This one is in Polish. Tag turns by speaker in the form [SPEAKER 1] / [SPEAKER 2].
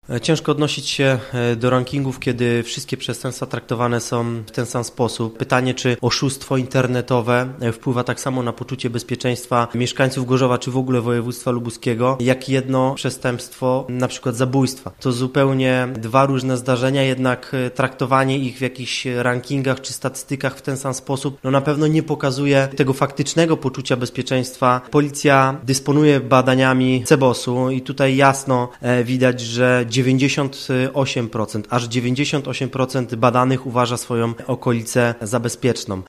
[SPEAKER 1] Ciężko odnosić się do rankingów, kiedy wszystkie przestępstwa traktowane są w ten sam sposób. Pytanie, czy oszustwo internetowe wpływa tak samo na poczucie bezpieczeństwa mieszkańców Gorzowa, czy w ogóle województwa lubuskiego, jak jedno przestępstwo, na przykład zabójstwa. To zupełnie dwa różne zdarzenia, jednak traktowanie ich w jakichś rankingach czy statystykach w ten sam sposób na pewno nie pokazuje tego faktycznego poczucia bezpieczeństwa. Policja dysponuje badaniami CBOS-u i tutaj jasno widać, że 98%, aż 98% badanych uważa swoją okolicę za bezpieczną.